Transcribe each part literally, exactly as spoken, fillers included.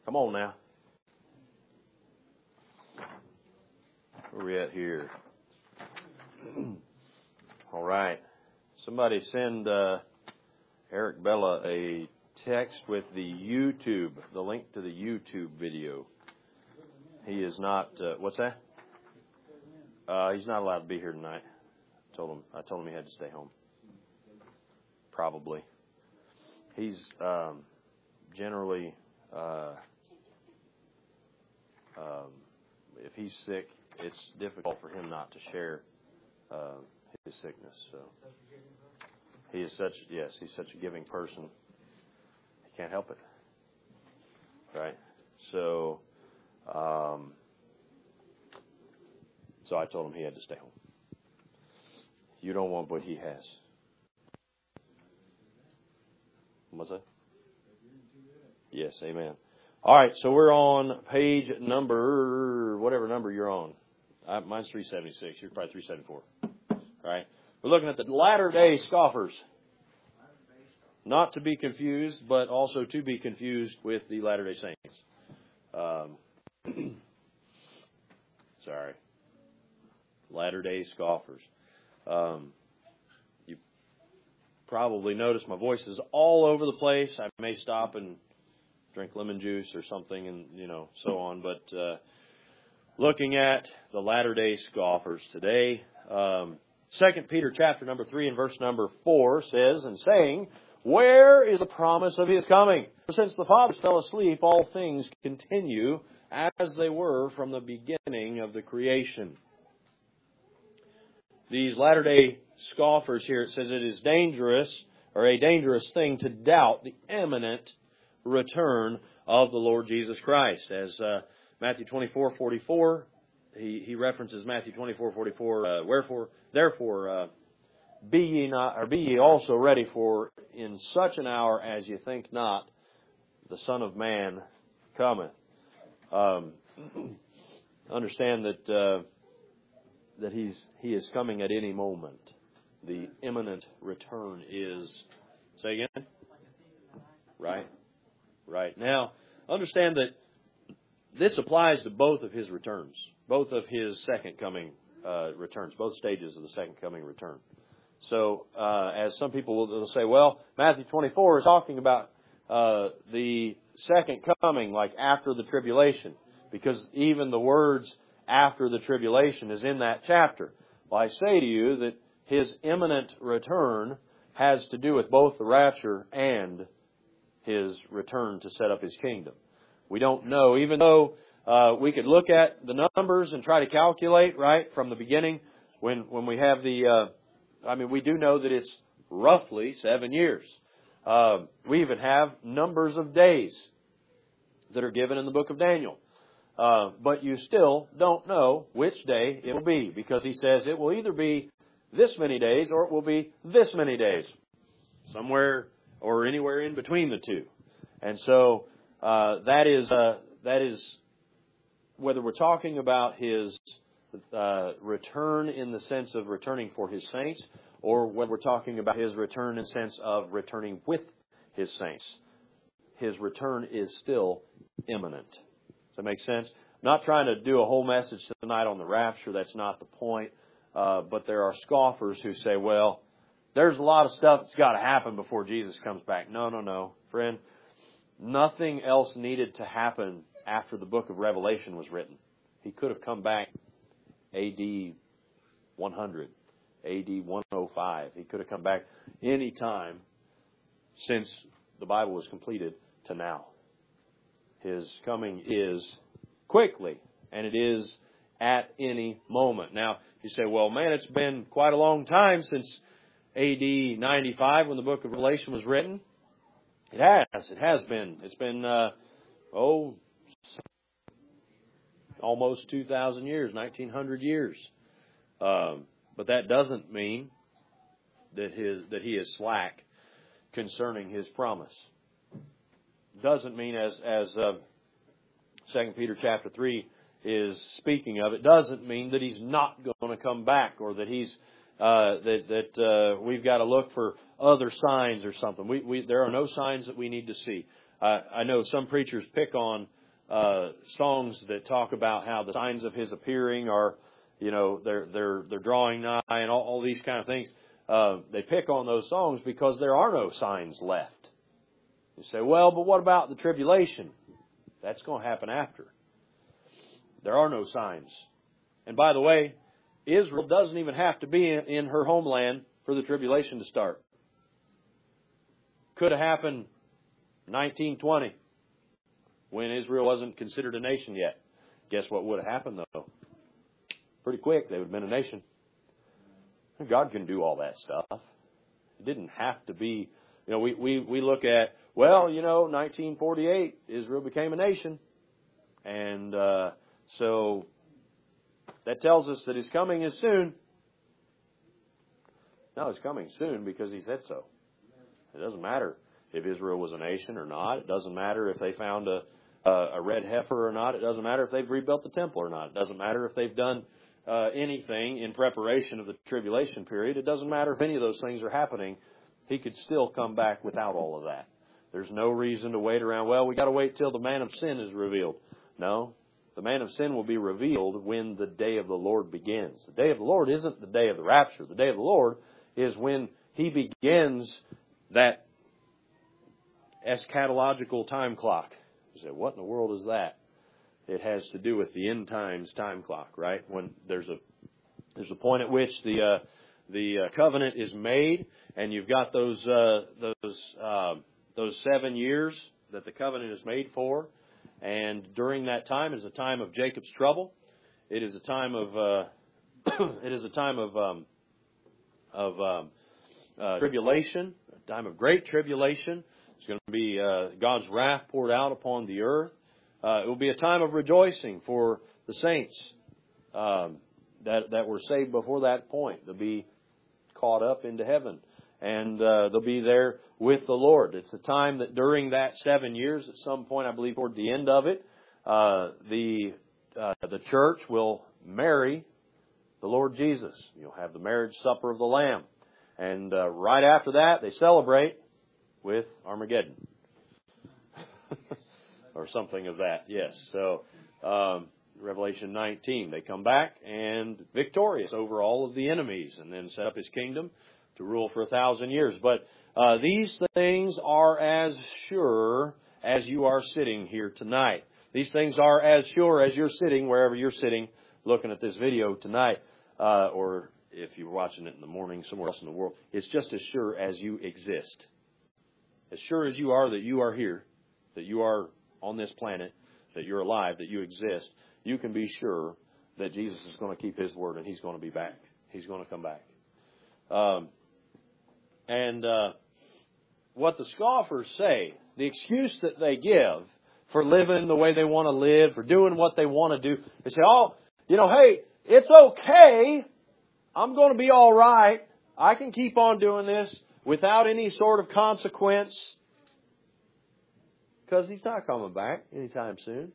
Come on now. Where are we at here? All right. Somebody send uh, Eric Bella a text with the YouTube, the link to the YouTube video. He is not, uh, what's that? Uh, he's not allowed to be here tonight. I told him, I told him he had to stay home. Probably. He's um, generally, uh, um, if he's sick, it's difficult for him not to share uh, his sickness. So he is such, yes, he's such a giving person. He can't help it. Right? So, um, so I told him he had to stay home. You don't want what he has. What's that? Yes, amen. All right, so we're on page number, whatever number you're on. Uh, mine's three seventy-six. You're probably three seventy-four. All right. We're looking at the latter-day scoffers. Not to be confused, but also to be confused with the Latter-day Saints. Um, sorry. Latter-day scoffers. Um, you probably notice my voice is all over the place. I may stop and drink lemon juice or something, and you know, so on. But uh, looking at the latter-day scoffers today, um, Second Peter chapter number three and verse number four says, and saying, where is the promise of His coming? For since the fathers fell asleep, all things continue as they were from the beginning of the creation. These latter-day scoffers here, it says it is dangerous, or a dangerous thing to doubt the imminent return of the Lord Jesus Christ. As uh, Matthew twenty-four forty-four, he, he references Matthew twenty-four forty-four, uh, wherefore, therefore, uh, be ye not, or be ye also ready, for in such an hour as ye think not, the Son of Man cometh. Um, understand that uh, that he's he is coming at any moment. The imminent return is. Say again. Right, right. Now, understand that this applies to both of His returns, both of His second coming uh, returns, both stages of the second coming return. So, uh, as some people will, will say, well, Matthew twenty-four is talking about uh, the second coming, like after the tribulation, because even the words after the tribulation is in that chapter. Well, I say to you that His imminent return has to do with both the rapture and His return to set up His kingdom. We don't know, even though uh, we could look at the numbers and try to calculate, right, from the beginning, when, when we have the... Uh, I mean, we do know that it's roughly seven years. Uh, we even have numbers of days that are given in the book of Daniel. Uh, but you still don't know which day it will be, because he says it will either be this many days or it will be this many days. Somewhere or anywhere in between the two. And so uh, that is uh, that is whether we're talking about His Uh, return in the sense of returning for His saints, or when we're talking about His return in the sense of returning with His saints. His return is still imminent. Does that make sense? I'm not trying to do a whole message tonight on the rapture. That's not the point. Uh, but there are scoffers who say, well, there's a lot of stuff that's got to happen before Jesus comes back. No, no, no. Friend, nothing else needed to happen after the book of Revelation was written. He could have come back A D one hundred, A D one oh five. He could have come back any time since the Bible was completed to now. His coming is quickly, and it is at any moment. Now, you say, well, man, it's been quite a long time since A D ninety-five when the book of Revelation was written. It has. It has been. It's been, uh, oh, almost two thousand years, nineteen hundred years. Um, but that doesn't mean that his that he is slack concerning His promise. Doesn't mean, as as uh, Second Peter chapter three is speaking of, it doesn't mean that He's not going to come back, or that He's uh, that that uh, we've got to look for other signs or something. We, we there are no signs that we need to see. Uh, I know some preachers pick on uh, songs that talk about how the signs of His appearing are, you know, they're they're they're drawing nigh and all, all these kind of things. Uh, they pick on those songs because there are no signs left. You say, well, but what about the tribulation? That's going to happen after. There are no signs. And by the way, Israel doesn't even have to be in, in her homeland for the tribulation to start. Could have happened nineteen twenty when Israel wasn't considered a nation yet. Guess what would have happened, though? Pretty quick, they would have been a nation. God can do all that stuff. It didn't have to be, you know, we, we, we look at, well, you know, nineteen forty-eight, Israel became a nation. And uh, so that tells us that His coming is soon. No, it's coming soon because He said so. It doesn't matter if Israel was a nation or not. It doesn't matter if they found a, a, a red heifer or not. It doesn't matter if they've rebuilt the temple or not. It doesn't matter if they've done uh, anything in preparation of the tribulation period. It doesn't matter if any of those things are happening. He could still come back without all of that. There's no reason to wait around. Well, we got to wait till the man of sin is revealed. No, the man of sin will be revealed when the day of the Lord begins. The day of the Lord isn't the day of the rapture. The day of the Lord is when He begins that eschatological time clock. You say, what in the world is that? It has to do with the end times time clock, right? When there's a there's a point at which the uh, the uh, covenant is made, and you've got those uh, those uh, those seven years that the covenant is made for, and during that time is a time of Jacob's trouble. It is a time of uh, it is a time of um, of um, uh, tribulation, a time of great tribulation. It's going to be uh, God's wrath poured out upon the earth. Uh, it will be a time of rejoicing for the saints um, that that were saved before that point. They'll be caught up into heaven, and uh, they'll be there with the Lord. It's a time that during that seven years, at some point, I believe toward the end of it, uh, the uh, the church will marry the Lord Jesus. You'll have the marriage supper of the Lamb, and uh, right after that, they celebrate with Armageddon. Or something of that, yes. So, um, Revelation nineteen, they come back and victorious over all of the enemies and then set up His kingdom to rule for a thousand years. But uh, these things are as sure as you are sitting here tonight. These things are as sure as you're sitting wherever you're sitting looking at this video tonight. Uh, or if you're watching it in the morning somewhere else in the world. It's just as sure as you exist. As sure as you are that you are here, that you are on this planet, that you're alive, that you exist, you can be sure that Jesus is going to keep His word and He's going to be back. He's going to come back. Um, and uh, what the scoffers say, the excuse that they give for living the way they want to live, for doing what they want to do, they say, oh, you know, hey, it's okay. I'm going to be all right. I can keep on doing this without any sort of consequence. Because He's not coming back anytime soon.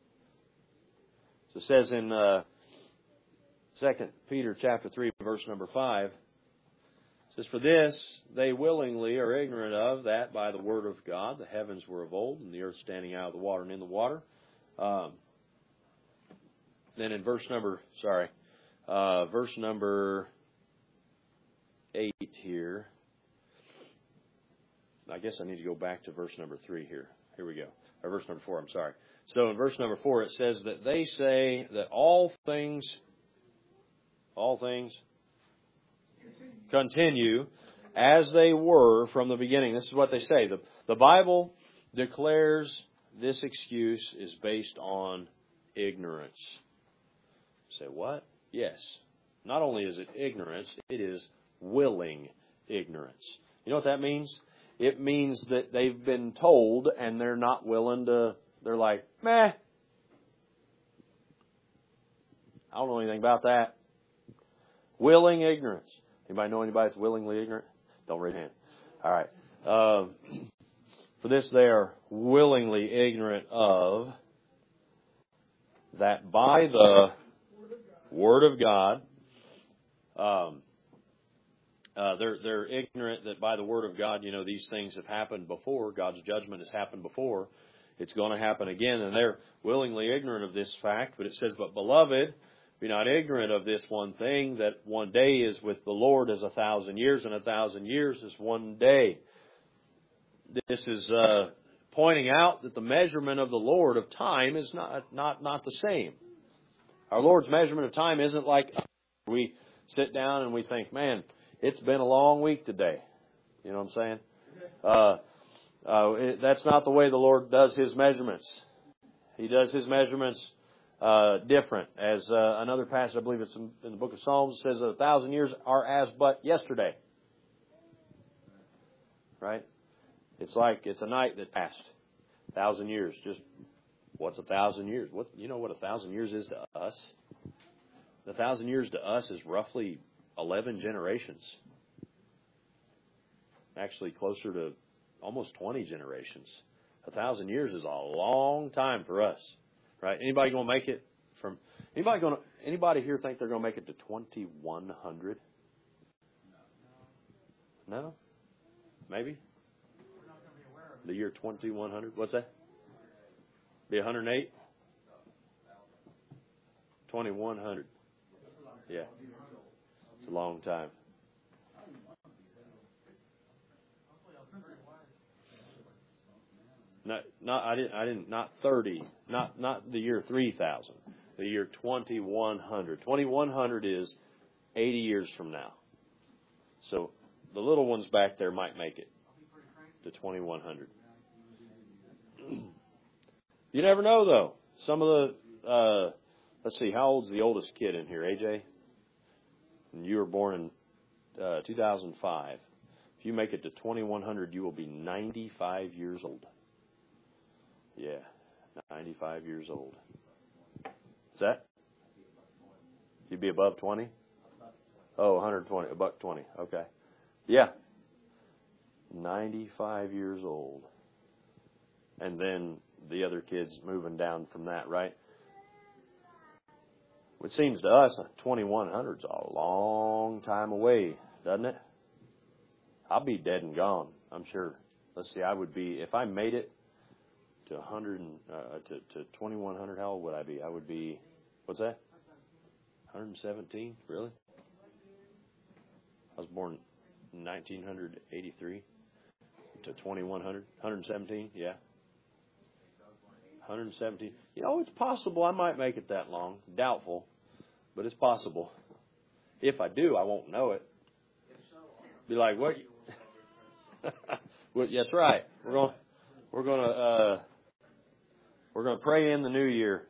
So it says in uh, Second Peter chapter three, verse number five, it says, for this they willingly are ignorant of, that by the word of God the heavens were of old, and the earth standing out of the water and in the water. Um, then in verse number, sorry, uh, verse number eight here. I guess I need to go back to verse number three here. Here we go. Or verse number four, I'm sorry. So in verse number four, it says that they say that all things, all things continue as they were from the beginning. This is what they say. The, the Bible declares this excuse is based on ignorance. You say, what? Yes. Not only is it ignorance, it is willing ignorance. You know what that means? It means that they've been told and they're not willing to, they're like, meh. I don't know anything about that. Willing ignorance. Anybody know anybody that's willingly ignorant? Don't raise your hand. All right. Um, for this they are willingly ignorant of that by the Word of God, um, Uh, they're they're ignorant that by the word of God, you know, these things have happened before. God's judgment has happened before, it's going to happen again. And they're willingly ignorant of this fact. But it says, but beloved, be not ignorant of this one thing, that one day is with the Lord as a thousand years, and a thousand years is one day. This is uh, pointing out that the measurement of the Lord of time is not, not, not the same. Our Lord's measurement of time isn't like we sit down and we think, man, it's been a long week today. You know what I'm saying? Uh, uh, it, that's not the way the Lord does His measurements. He does His measurements uh, different. As uh, another passage, I believe it's in, in the book of Psalms, says that a thousand years are as but yesterday. Right? It's like it's a night that passed. A thousand years. Just, what's a thousand years? What you know what a thousand years is to us? A thousand years to us is roughly eleven generations. Actually closer to almost twenty generations. A thousand years is a long time for us. Right? Anybody going to make it from, anybody going to, anybody here think they're going to make it to twenty-one hundred? No? Maybe? The year twenty-one hundred? What's that? Be one hundred eight? twenty-one hundred. Yeah. It's a long time. Not, not, I didn't, I didn't, not thirty, not, not the year three thousand, the year twenty-one hundred. twenty-one hundred is eighty years from now. So the little ones back there might make it to twenty-one hundred. You never know, though. Some of the, uh, let's see, how old's the oldest kid in here, A J? And you were born in uh, two thousand five. If you make it to twenty-one hundred, you will be ninety-five years old. Yeah, ninety-five years old. Is that? You'd be above twenty? Oh, one hundred twenty, a buck twenty. Okay. Yeah. ninety-five years old. And then the other kids moving down from that, right? It seems to us twenty-one hundred is a long time away, doesn't it? I'll be dead and gone, I'm sure. Let's see, I would be, if I made it to one hundred, uh, to, to twenty-one hundred, how old would I be? I would be, what's that? one hundred seventeen? Really? I was born in nineteen eighty-three to twenty-one hundred. one hundred seventeen? Yeah. one hundred seventeen. You know, it's possible I might make it that long. Doubtful, but it's possible. If I do, I won't know it. Be like, what? Well, that's right. We're going. We're going to. Uh, we're going to pray in the new year.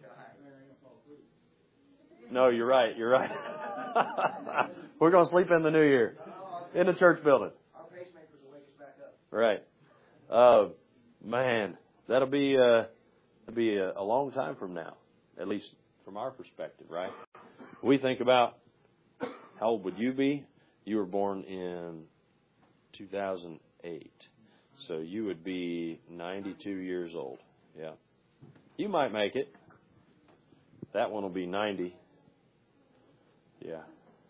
No, you're right. You're right. We're going to sleep in the new year in the church building. Our pacemakers will wake us back up. Right. Uh, man, that'll be uh, that'll be a, a long time from now, at least from our perspective, right? We think about how old would you be? You were born in two thousand eight, so you would be ninety-two years old. Yeah, you might make it. That one will be ninety. Yeah.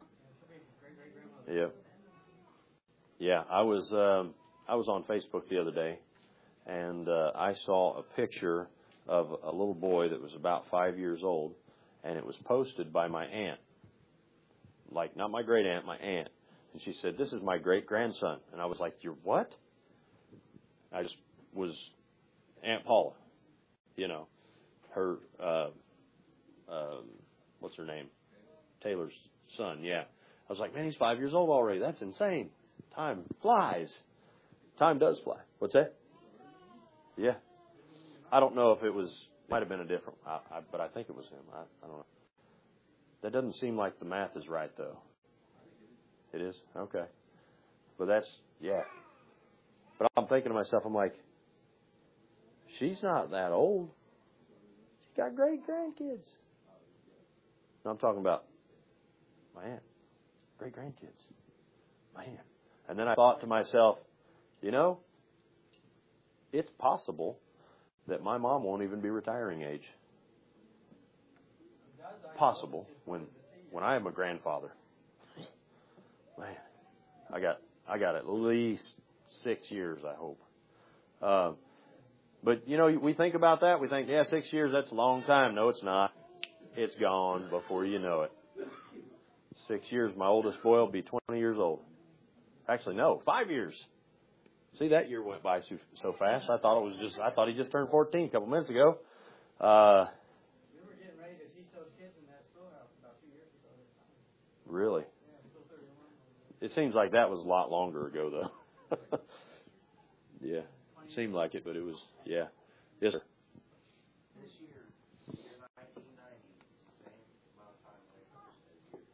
Yep. Yeah, I was um, I was on Facebook the other day, and uh, I saw a picture of a little boy that was about five years old, and it was posted by my aunt. Like, not my great aunt, my aunt. And she said, "This is my great grandson." And I was like, "You're what?" I just was Aunt Paula, you know, her uh, um, what's her name? Taylor's son. Yeah. I was like, man, he's five years old already. That's insane. Time flies. Time does fly. What's that? Yeah. I don't know if it was, might have been a different, I, I, but I think it was him. I, I don't know. That doesn't seem like the math is right, though. It is? Okay. But that's, yeah. But I'm thinking to myself, I'm like, she's not that old. She's got great grandkids. No, I'm talking about my aunt. Great grandkids. Man. And then I thought to myself, you know, it's possible that my mom won't even be retiring age. Possible when when I am a grandfather. Man, I got I got at least six years, I hope. Uh, But, you know, we think about that. We think, yeah, six years, that's a long time. No, it's not. It's gone before you know it. Six years, my oldest boy will be twenty years old. Actually, no, five years. See, that year went by so, so fast. I thought it was just, I thought he just turned fourteen a couple minutes ago. Uh, we were getting ready to teach those kids in that schoolhouse about two years ago. Really? Yeah, still thirty-one. It seems like that was a lot longer ago, though. Yeah. It seemed like it, but it was, yeah. Yes, sir. This year, year nineteen ninety, same amount of time later as year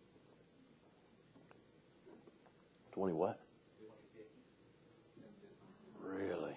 twenty fifty. twenty what? Really?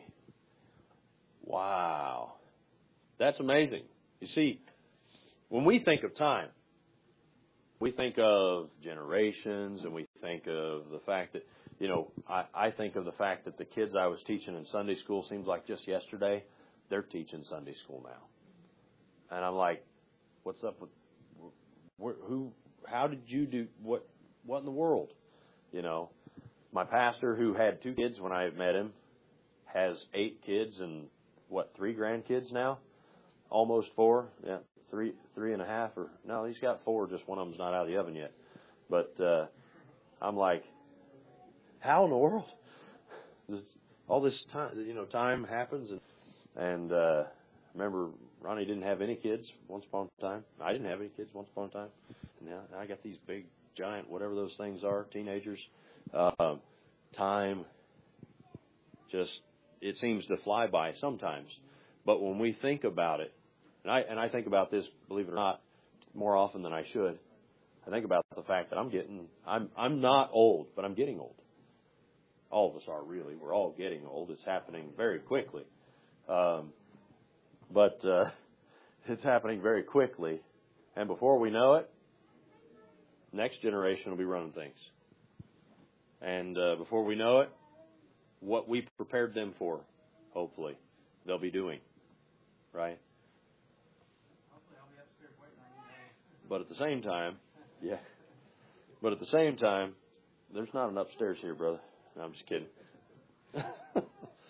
Wow. That's amazing. You see, when we think of time, we think of generations, and we think of the fact that, you know, I, I think of the fact that the kids I was teaching in Sunday school seems like just yesterday, they're teaching Sunday school now. And I'm like, what's up with, wh- who, how did you do, what, what in the world? You know, my pastor who had two kids when I met him has eight kids and what, three grandkids now? Almost four. Yeah, three, three and a half or, no, he's got four, just one of them's not out of the oven yet. But, uh, I'm like, how in the world? This, all this time, you know, time happens, and and uh, remember, Ronnie didn't have any kids once upon a time. I didn't have any kids once upon a time. And now I got these big, giant, whatever those things are, teenagers. Uh, time just it seems to fly by sometimes, but when we think about it, and I and I think about this, believe it or not, more often than I should. I think about the fact that I'm getting, I'm I'm not old, but I'm getting old. All of us are really. We're all getting old. It's happening very quickly. Um, but uh, it's happening very quickly. And before we know it, next generation will be running things. And uh, before we know it, what we prepared them for, hopefully, they'll be doing. Right? Hopefully I'll be upstairs waiting on you. But at the same time, yeah. But at the same time, there's not an upstairs here, brother. No, I'm just kidding. At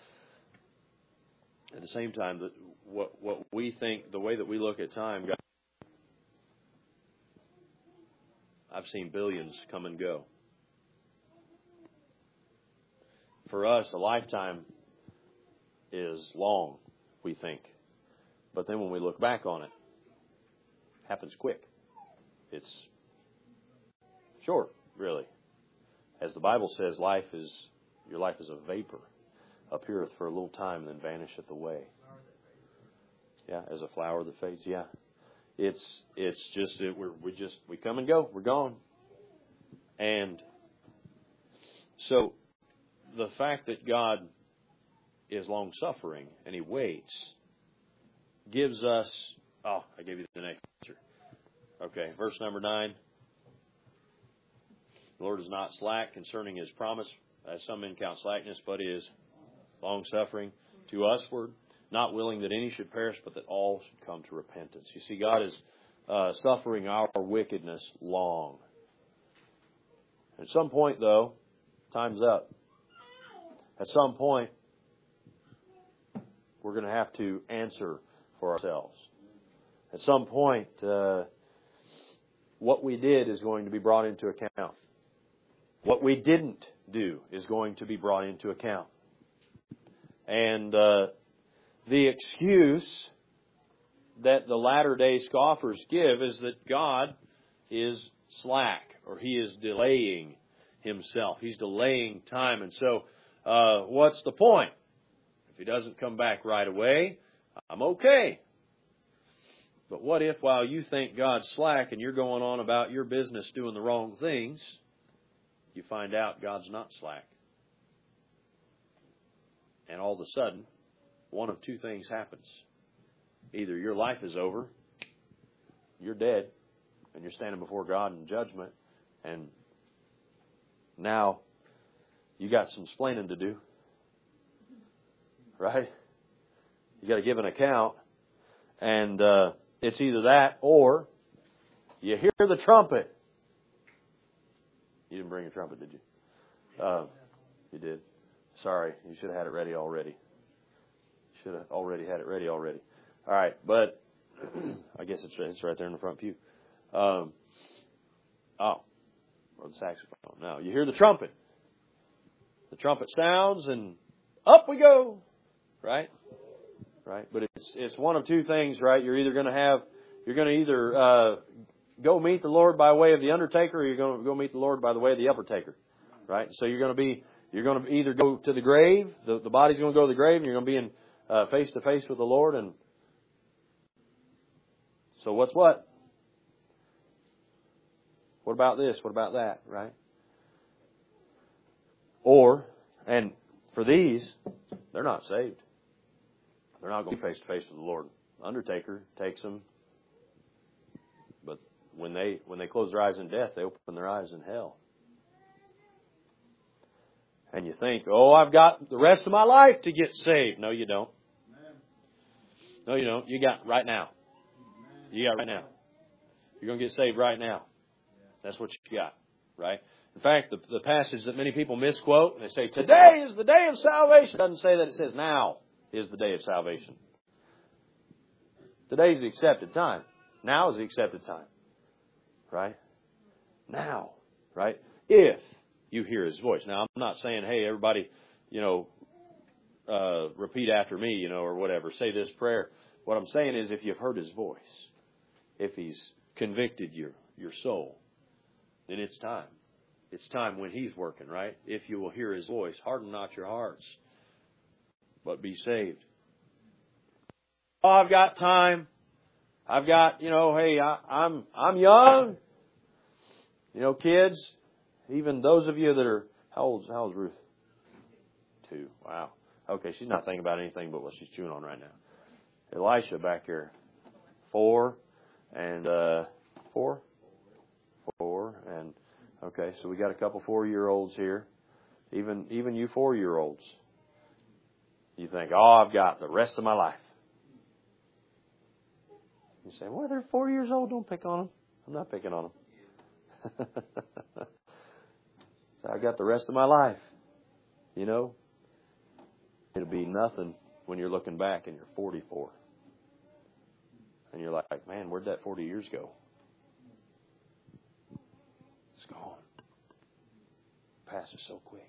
the same time, that what what we think, the way that we look at time, God, I've seen billions come and go. For us, a lifetime is long, we think. But then when we look back on it, it happens quick. It's short, really. As the Bible says, life is your life is a vapor, appeareth for a little time and then vanisheth away. Yeah, as a flower that fades. Yeah, it's it's just it, we're we just we come and go. We're gone. And so the fact that God is long suffering and He waits gives us. Oh, I gave you the next answer. Okay, verse number nine. The Lord is not slack concerning His promise, as some men count slackness, but is long-suffering to usward, not willing that any should perish, but that all should come to repentance. You see, God is uh, suffering our wickedness long. At some point, though, time's up. At some point, we're going to have to answer for ourselves. At some point, uh, what we did is going to be brought into account. What we didn't do is going to be brought into account. And uh, the excuse that the latter-day scoffers give is that God is slack, or He is delaying Himself. He's delaying time. And so uh, what's the point? If He doesn't come back right away, I'm okay. But what if while you think God's slack and you're going on about your business doing the wrong things, you find out God's not slack. And all of a sudden, one of two things happens. Either your life is over, you're dead, and you're standing before God in judgment, and now you got some splaining to do. Right? You got to give an account, and uh, it's either that or you hear the trumpet. You didn't bring a trumpet, did you? Uh, you did. Sorry, you should have had it ready already. should have already had it ready already. All right, but I guess it's it's right there in the front pew. Um, oh, or the saxophone. Now you hear the trumpet. The trumpet sounds and up we go. Right, right. But it's it's one of two things. Right, you're either going to have you're going to either uh, go meet the Lord by way of the undertaker, or you're going to go meet the Lord by the way of the uppertaker. Right. So you're going to be you're going to either go to the grave. The the body's going to go to the grave, and you're going to be in uh, face to face with the Lord. And so what's what? What about this? What about that? Right? Or, and for these, they're not saved. They're not going to be face to face with the Lord. The undertaker takes them, but when they when they close their eyes in death, they open their eyes in hell. And you think, oh, I've got the rest of my life to get saved. No, you don't. No, you don't. You got right now. You got right now. You're going to get saved right now. That's what you got, right? In fact, the, the passage that many people misquote, they say, today is the day of salvation. It doesn't say that. It says now is the day of salvation. Today is the accepted time. Now is the accepted time, right? Now, right? If you hear His voice. Now, I'm not saying, hey, everybody, you know, uh, repeat after me, you know, or whatever. Say this prayer. What I'm saying is if you've heard His voice, if He's convicted your, your soul, then it's time. It's time when He's working, right? If you will hear His voice, harden not your hearts, but be saved. Oh, I've got time. I've got, you know, hey, I, I'm I'm young. You know, kids, even those of you that are, how old, how old is Ruth? Two. Wow. Okay, she's not thinking about anything but what she's chewing on right now. Elisha back here, four, and uh, four, four, and okay, so we got a couple four-year-olds here. Even even you four-year-olds, you think, oh, I've got the rest of my life. You say, well, they're four years old. Don't pick on them. I'm not picking on them. So I got the rest of my life. You know, it'll be nothing when you're looking back and you're forty-four. And you're like, man, where'd that forty years go? It's gone. Passes so quick.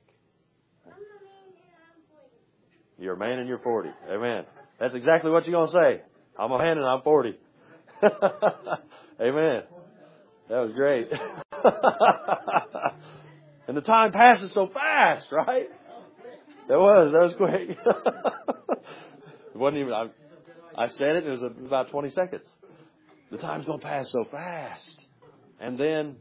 You're a man and you're forty. Amen. That's exactly what you're going to say. I'm a man and I'm forty. Amen. That was great. And the time passes so fast, right? That was. That was quick. It wasn't even, I, I said it, it was about twenty seconds. The time's going to pass so fast. And then,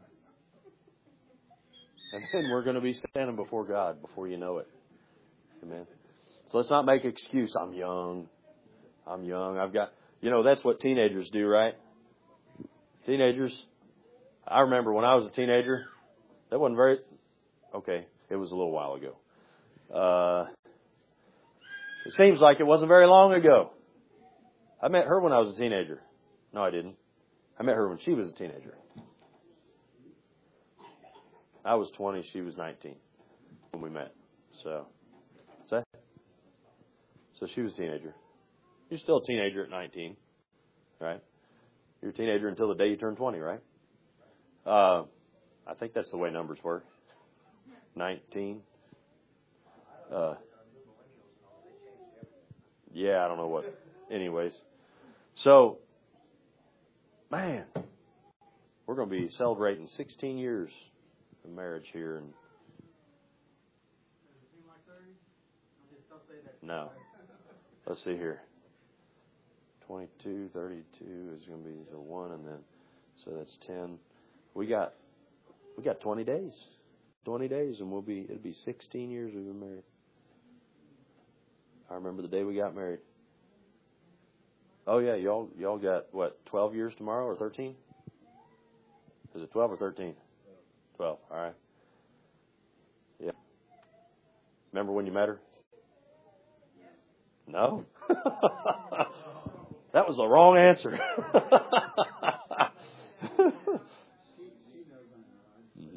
and then we're going to be standing before God before you know it. Amen. So let's not make excuse. I'm young. I'm young. I've got, you know, that's what teenagers do, right? Teenagers. I remember when I was a teenager, that wasn't very, okay, it was a little while ago. Uh, it seems like it wasn't very long ago. I met her when I was a teenager. No, I didn't. I met her when she was a teenager. I was twenty, she was nineteen when we met. So, so, so she was a teenager. You're still a teenager at nineteen, right? You're a teenager until the day you turn twenty, right? Uh, I think that's the way numbers work. nineteen. Uh, yeah, I don't know what. Anyways. So, man, we're going to be celebrating sixteen years of marriage here. And no. Let's see here. twenty-two, thirty-two is going to be the one, and then, so that's ten. We got, we got twenty days. twenty days, and we'll be, it'll be sixteen years we've been married. I remember the day we got married. Oh yeah, y'all, y'all got what, twelve years tomorrow or thirteen? Is it twelve or thirteen? twelve, all right. Yeah. Remember when you met her? No? That was the wrong answer. Mm-hmm.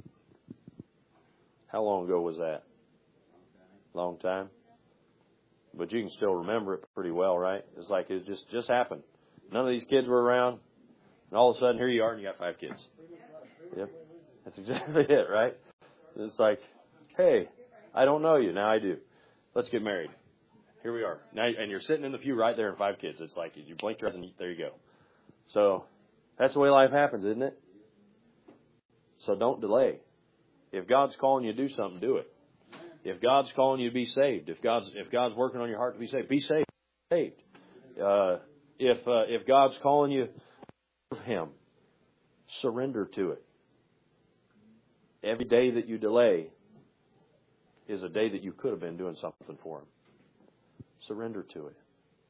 How long ago was that? Long time? but you can still remember it pretty well, right? It's like it just, just happened. None of these kids were around, and all of a sudden here you are and you got five kids. Yep. That's exactly it, right? It's like, hey, I don't know you. Now I do. Let's get married. Here we are. Now, and you're sitting in the pew right there and five kids. It's like you blink your eyes and there you go. So that's the way life happens, isn't it? So don't delay. If God's calling you to do something, do it. If God's calling you to be saved, if God's if God's working on your heart to be saved, be saved. Saved. Uh, if uh, if God's calling you to serve Him, surrender to it. Every day that you delay is a day that you could have been doing something for Him. Surrender to it.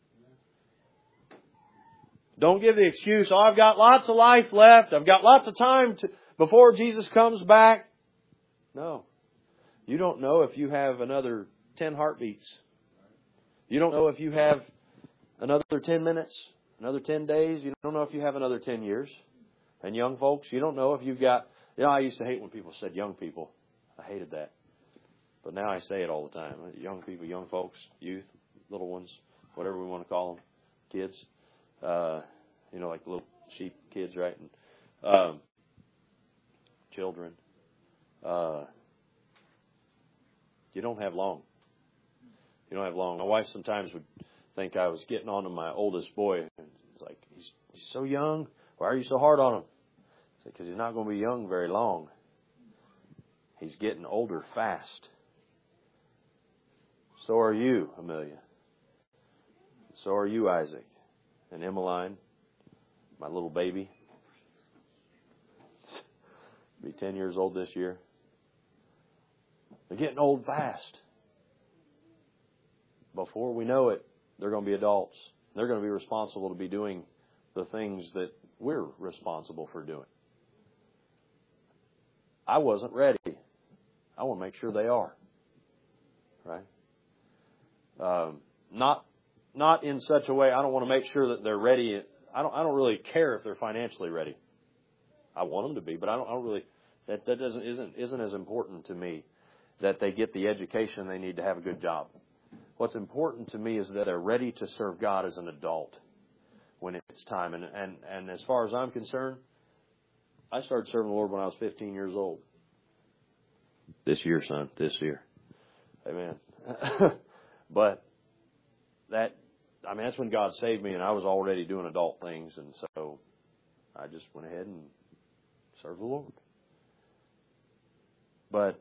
Don't give the excuse, oh, I've got lots of life left. I've got lots of time to, before Jesus comes back. No. You don't know if you have another ten heartbeats. You don't know if you have another ten minutes, another ten days. You don't know if you have another ten years. And young folks, you don't know if you've got... You know, I used to hate when people said young people. I hated that. But now I say it all the time. Young people, young folks, youth, little ones, whatever we want to call them, kids. Uh, you know, like the little sheep kids, right? And, um, children. Uh, you don't have long. You don't have long. My wife sometimes would think I was getting on to my oldest boy. It's like, he's, he's so young. Why are you so hard on him? Because he's not going to be young very long. He's getting older fast. So are you, Amelia. So are you, Isaac. And Emmeline, my little baby. Be ten years old this year. They're getting old fast. Before we know it, they're going to be adults. They're going to be responsible to be doing the things that we're responsible for doing. I wasn't ready. I want to make sure they are. Right? Um, not not in such a way, I don't want to make sure that they're ready. I don't I don't really care if they're financially ready. I want them to be, but I don't, I don't really, that, that doesn't isn't isn't as important to me that they get the education they need to have a good job. What's important to me is that they're ready to serve God as an adult when it's time. And, and, and as far as I'm concerned, I started serving the Lord when I was fifteen years old. This year, son, this year. Amen. But that, I mean, that's when God saved me, and I was already doing adult things, and so I just went ahead and served the Lord. But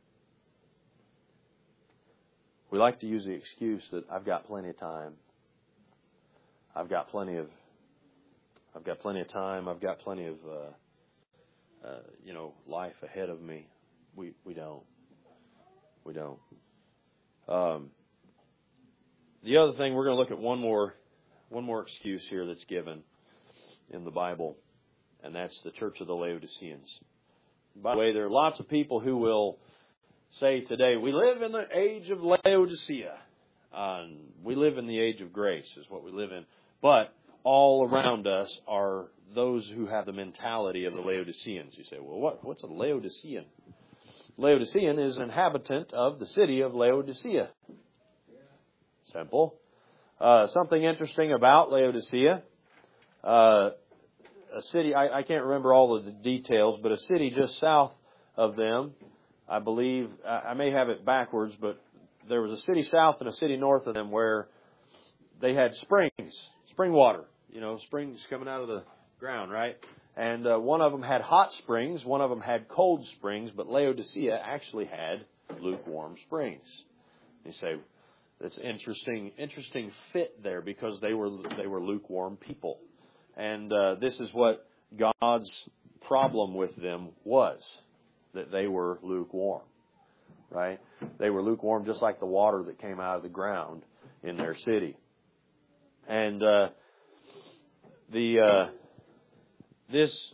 we like to use the excuse that I've got plenty of time. I've got plenty of, I've got plenty of time. I've got plenty of, uh, uh, you know, life ahead of me. We we don't. We don't. Um, the other thing, we're going to look at one more, one more excuse here that's given in the Bible, and that's the Church of the Laodiceans. By the way, there are lots of people who will say today, we live in the age of Laodicea. Uh, we live in the age of grace is what we live in. But all around us are those who have the mentality of the Laodiceans. You say, well, what, what's a Laodicean? Laodicean is an inhabitant of the city of Laodicea. Simple. Uh, something interesting about Laodicea. Uh, a city, I, I can't remember all of the details, but a city just south of them, I believe, I may have it backwards, but there was a city south and a city north of them where they had springs, spring water, you know, springs coming out of the ground, right? And uh, one of them had hot springs, one of them had cold springs, but Laodicea actually had lukewarm springs. You say, that's interesting, interesting fit there because they were they were lukewarm people. And uh, this is what God's problem with them was, that they were lukewarm, right? They were lukewarm just like the water that came out of the ground in their city. And uh, the uh, this,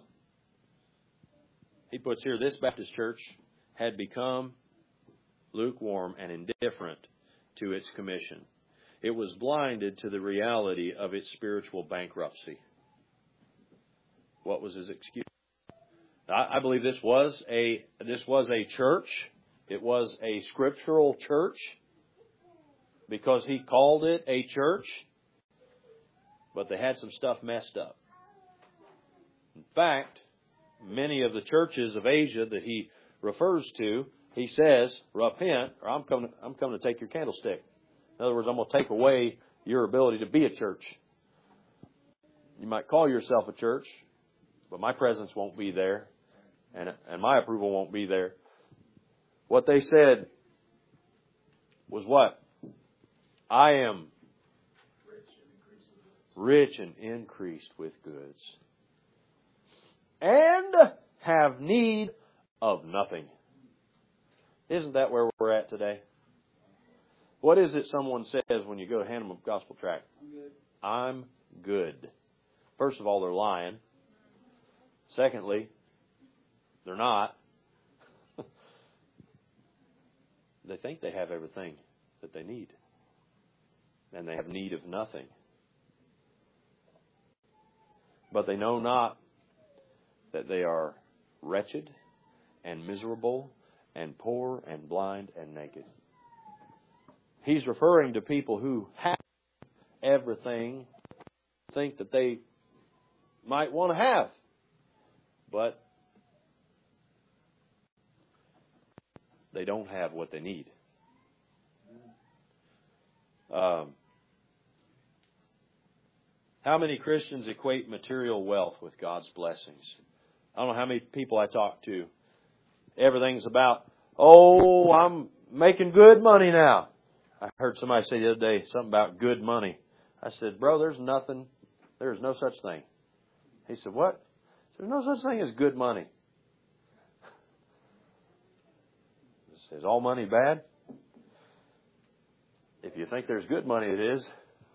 he puts here, this Baptist church had become lukewarm and indifferent to its commission. It was blinded to the reality of its spiritual bankruptcy. What was his excuse? I believe this was a this was a church. It was a scriptural church. because He called it a church, but they had some stuff messed up. In fact, many of the churches of Asia that He refers to, He says, repent, or I'm coming, I'm coming to take your candlestick. In other words, I'm going to take away your ability to be a church. You might call yourself a church, but my presence won't be there, and, and my approval won't be there. What they said was what? I am rich and increased with goods, and have need of nothing. Isn't that where we're at today? What is it someone says when you go to hand them a gospel tract? I'm good. I'm good. First of all, they're lying. Secondly, they're not. They think they have everything that they need. And they have need of nothing. But they know not that they are wretched and miserable and poor and blind and naked. He's referring to people who have everything, think that they might want to have, but they don't have what they need. Um, how many Christians equate material wealth with God's blessings? I don't know how many people I talk to. Everything's about, oh, I'm making good money now. I heard somebody say the other day something about good money. I said, bro, there's nothing, there's no such thing. He said, what? There's no such thing as good money. Is all money bad? If you think there's good money, it is.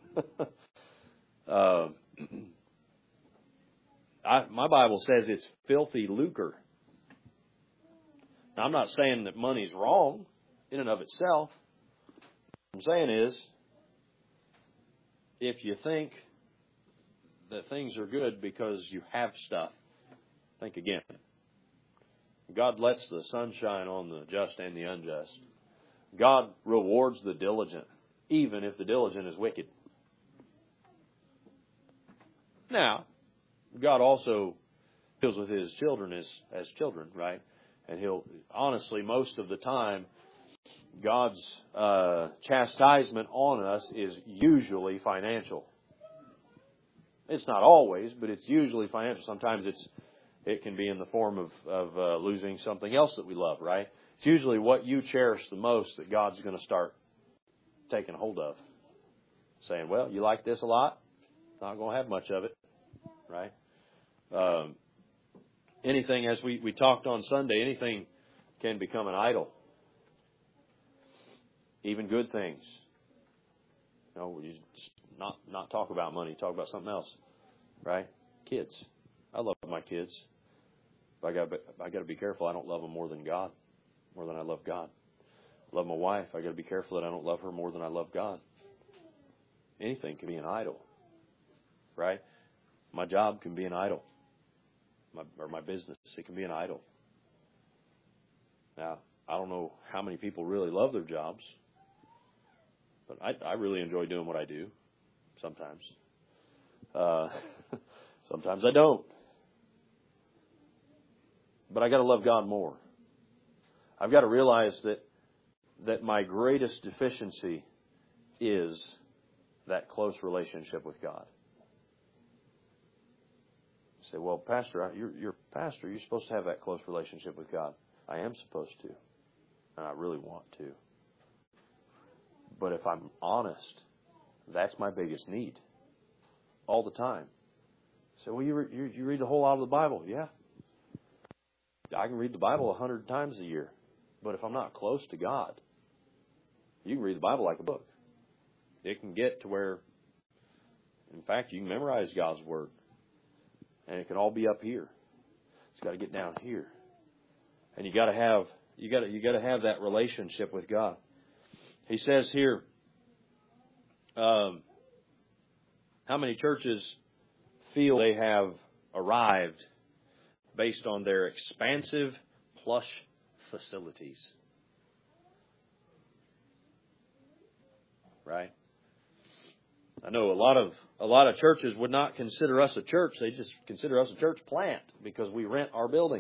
uh, I, my Bible says it's filthy lucre. Now, I'm not saying that money's wrong in and of itself. What I'm saying is, if you think that things are good because you have stuff, think again. God lets the sun shine on the just and the unjust. God rewards the diligent, even if the diligent is wicked. Now, God also deals with His children as, as children, right? And He'll, honestly, most of the time, God's uh, chastisement on us is usually financial. It's not always, but it's usually financial. Sometimes it's it can be in the form of, of uh, losing something else that we love, right? It's usually what you cherish the most that God's going to start taking hold of. Saying, well, you like this a lot? Not going to have much of it, right? Um, anything, as we, we talked on Sunday, anything can become an idol. Even good things. You know, you just not not talk about money, talk about something else, right? Kids. I love my kids. But I got I got to be careful. I don't love them more than God, more than I love God. I love my wife. I got to be careful that I don't love her more than I love God. Anything can be an idol, right? My job can be an idol, my, or my business. It can be an idol. Now, I don't know how many people really love their jobs, but I, I really enjoy doing what I do. Sometimes, uh, sometimes I don't. But I got to love God more. I've got to realize that that my greatest deficiency is that close relationship with God. You say, well, Pastor, you're, you're pastor. You're supposed to have that close relationship with God. I am supposed to, and I really want to. But if I'm honest, that's my biggest need all the time. So, well, you, re- you you read the whole lot of the Bible. Yeah. I can read the Bible a hundred times a year. But if I'm not close to God, you can read the Bible like a book. It can get to where, in fact, you can memorize God's Word. And it can all be up here. It's got to get down here. And you got to have you got to you got to have that relationship with God. He says here, um, how many churches feel they have arrived based on their expansive, plush facilities? right? I know a lot of a lot of churches would not consider us a church. They just consider us a church plant because we rent our building.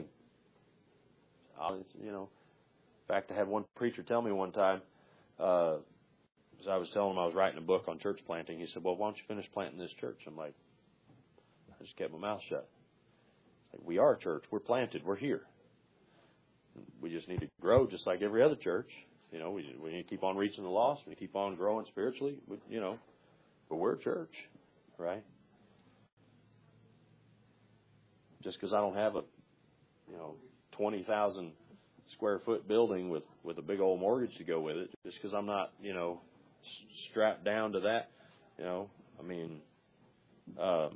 You know, in fact, I had one preacher tell me one time, uh, as I was telling him I was writing a book on church planting, he said, "Well, why don't you finish planting this church?" I'm like, I just kept my mouth shut. Like, we are a church. We're planted. We're here. We just need to grow just like every other church. You know, we we need to keep on reaching the lost. We need to keep on growing spiritually. We, you know, but we're a church, right? Just because I don't have a, you know, twenty thousand square foot building with, with a big old mortgage to go with it, just because I'm not, you know, strapped down to that, you know, I mean, um,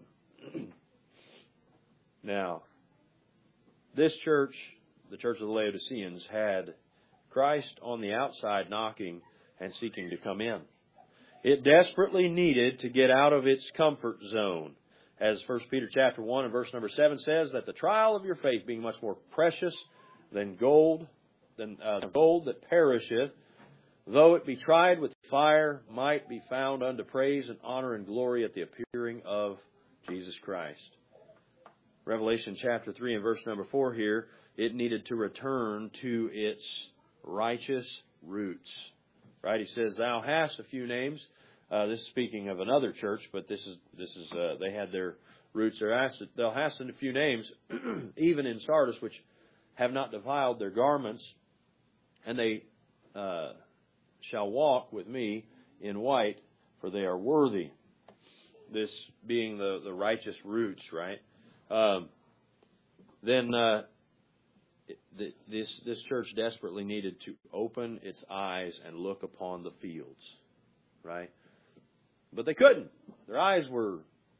now, this church, the Church of the Laodiceans, had Christ on the outside knocking and seeking to come in. It desperately needed to get out of its comfort zone. As First Peter chapter one and verse number seven says, that the trial of your faith being much more precious than gold, than uh, gold that perisheth, though it be tried with fire, might be found unto praise and honor and glory at the appearing of Jesus Christ. Revelation chapter three and verse number four here, it needed to return to its righteous roots. Right? He says, "Thou hast a few names." Uh, this is speaking of another church, but this is this is uh, they had their roots. They're asked, "Thou hast a few names, even in Sardis, which have not defiled their garments, and they uh, shall walk with me in white, for they are worthy." This being the, the righteous roots, right? Um, then uh, it, this this church desperately needed to open its eyes and look upon the fields, right? But they couldn't. Their eyes were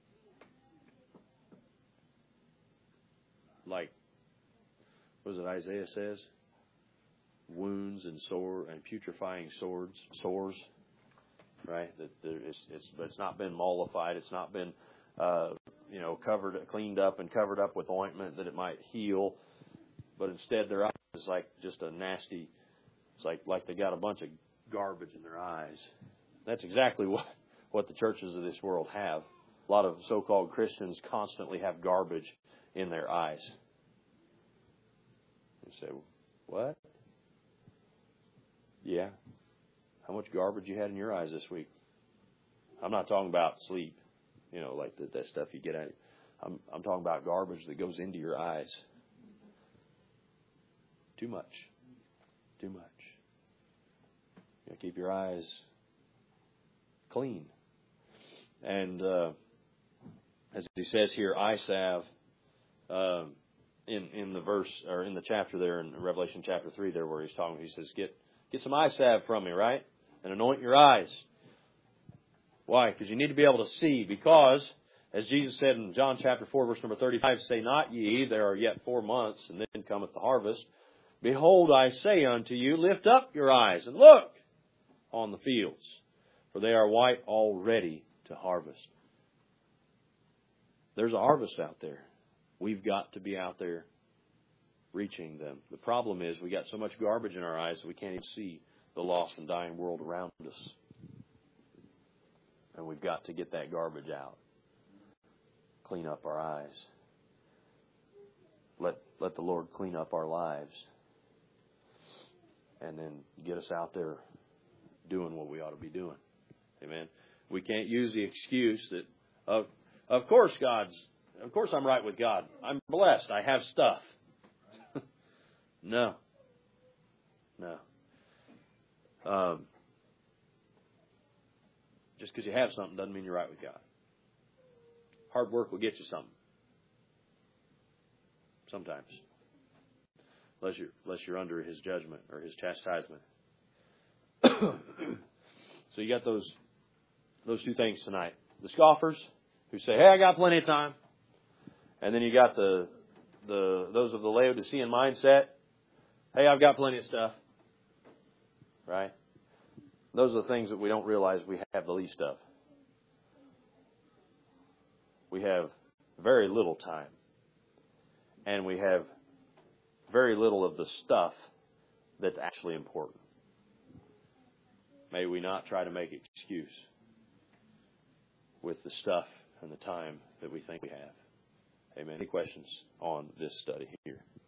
like, what is it Isaiah says? Wounds and sore and putrefying swords, sores, right? That it's it's but it's not been mollified. It's not been uh, you know covered, cleaned up, and covered up with ointment that it might heal. But instead, their eyes is like just a nasty. It's like like they got a bunch of garbage in their eyes. That's exactly what what the churches of this world have. A lot of so-called Christians constantly have garbage in their eyes. You say, what? Yeah. How much garbage you had in your eyes this week? I'm not talking about sleep, you know, like the, that stuff you get out. I'm I'm talking about garbage that goes into your eyes. Too much. Too much. You know, keep your eyes clean. And uh, as he says here, eye salve, uh, in in the verse or in the chapter there in Revelation chapter three, there where he's talking, he says, "Get get some eye salve from me, right, and anoint your eyes." Why? Because you need to be able to see. Because as Jesus said in John chapter four, verse number thirty-five, "Say not ye, there are yet four months, and then cometh the harvest. Behold, I say unto you, lift up your eyes and look on the fields, for they are white already to harvest." There's a harvest out there. We've got to be out there reaching them. The problem is we got so much garbage in our eyes that we can't even see the lost and dying world around us. And we've got to get that garbage out. Clean up our eyes. Let let the Lord clean up our lives. And then get us out there doing what we ought to be doing. Amen. We can't use the excuse that, of of course God's, of course I'm right with God. I'm blessed. I have stuff. No. No. Um, just because you have something doesn't mean you're right with God. Hard work will get you something. Sometimes. Unless you're, unless you're under His judgment or His chastisement. So you got those those two things tonight. The scoffers who say, "Hey, I got plenty of time." And then you got the the those of the Laodicean mindset. "Hey, I've got plenty of stuff." Right? Those are the things that we don't realize we have the least of. We have very little time. And we have very little of the stuff that's actually important. may we not try to make excuse with the stuff and the time that we think we have. Amen. Any questions on this study here?